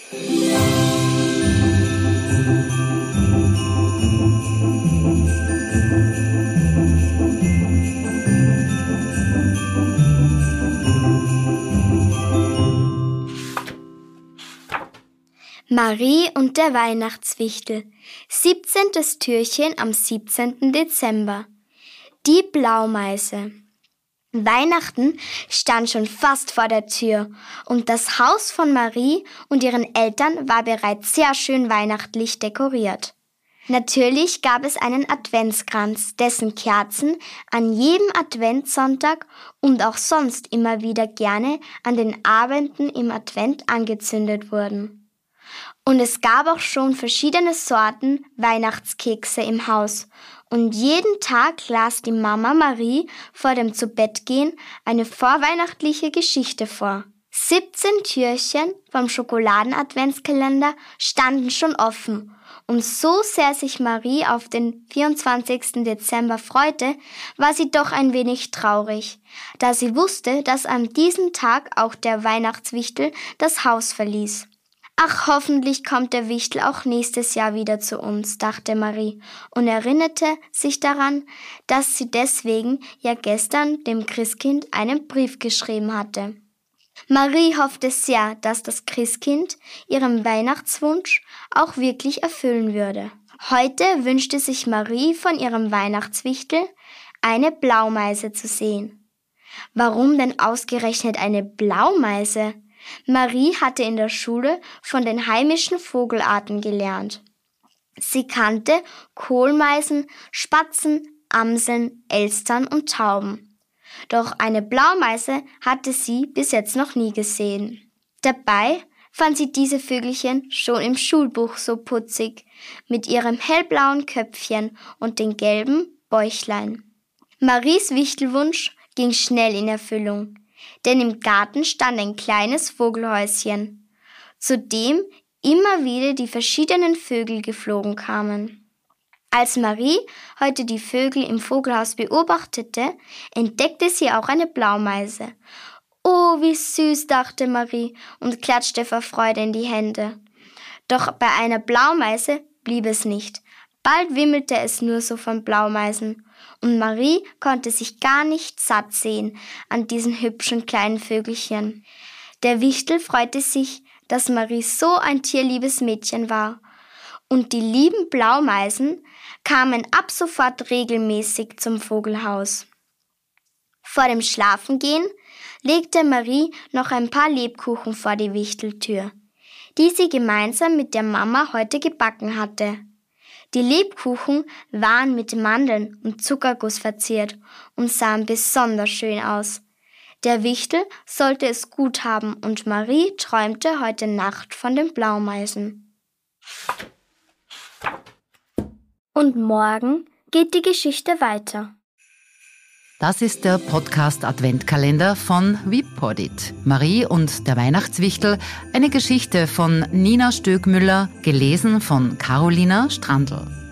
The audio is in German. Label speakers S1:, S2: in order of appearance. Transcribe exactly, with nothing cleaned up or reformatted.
S1: Marie und der Weihnachtswichtel. siebzehntes Türchen am siebzehnten Dezember. Die Blaumeise. Weihnachten stand schon fast vor der Tür und das Haus von Marie und ihren Eltern war bereits sehr schön weihnachtlich dekoriert. Natürlich gab es einen Adventskranz, dessen Kerzen an jedem Adventssonntag und auch sonst immer wieder gerne an den Abenden im Advent angezündet wurden. Und es gab auch schon verschiedene Sorten Weihnachtskekse im Haus. Und jeden Tag las die Mama Marie vor dem Zubettgehen eine vorweihnachtliche Geschichte vor. siebzehn Türchen vom Schokoladen-Adventskalender standen schon offen. Und so sehr sich Marie auf den vierundzwanzigsten Dezember freute, war sie doch ein wenig traurig, da sie wusste, dass an diesem Tag auch der Weihnachtswichtel das Haus verließ. Ach, hoffentlich kommt der Wichtel auch nächstes Jahr wieder zu uns, dachte Marie und erinnerte sich daran, dass sie deswegen ja gestern dem Christkind einen Brief geschrieben hatte. Marie hoffte sehr, dass das Christkind ihren Weihnachtswunsch auch wirklich erfüllen würde. Heute wünschte sich Marie von ihrem Weihnachtswichtel, eine Blaumeise zu sehen. Warum denn ausgerechnet eine Blaumeise? Marie hatte in der Schule von den heimischen Vogelarten gelernt. Sie kannte Kohlmeisen, Spatzen, Amseln, Elstern und Tauben. Doch eine Blaumeise hatte sie bis jetzt noch nie gesehen. Dabei fand sie diese Vögelchen schon im Schulbuch so putzig, mit ihrem hellblauen Köpfchen und den gelben Bäuchlein. Maries Wichtelwunsch ging schnell in Erfüllung. Denn im Garten stand ein kleines Vogelhäuschen, zu dem immer wieder die verschiedenen Vögel geflogen kamen. Als Marie heute die Vögel im Vogelhaus beobachtete, entdeckte sie auch eine Blaumeise. »Oh, wie süß«, dachte Marie und klatschte vor Freude in die Hände. Doch bei einer Blaumeise blieb es nicht. Bald wimmelte es nur so von Blaumeisen. Und Marie konnte sich gar nicht satt sehen an diesen hübschen kleinen Vögelchen. Der Wichtel freute sich, dass Marie so ein tierliebes Mädchen war. Und die lieben Blaumeisen kamen ab sofort regelmäßig zum Vogelhaus. Vor dem Schlafengehen legte Marie noch ein paar Lebkuchen vor die Wichteltür, die sie gemeinsam mit der Mama heute gebacken hatte. Die Lebkuchen waren mit Mandeln und Zuckerguss verziert und sahen besonders schön aus. Der Wichtel sollte es gut haben und Marie träumte heute Nacht von den Blaumeisen. Und morgen geht die Geschichte weiter.
S2: Das ist der Podcast Adventkalender von WePodit. Marie und der Weihnachtswichtel, eine Geschichte von Nina Stöckmüller, gelesen von Carolina Strandl.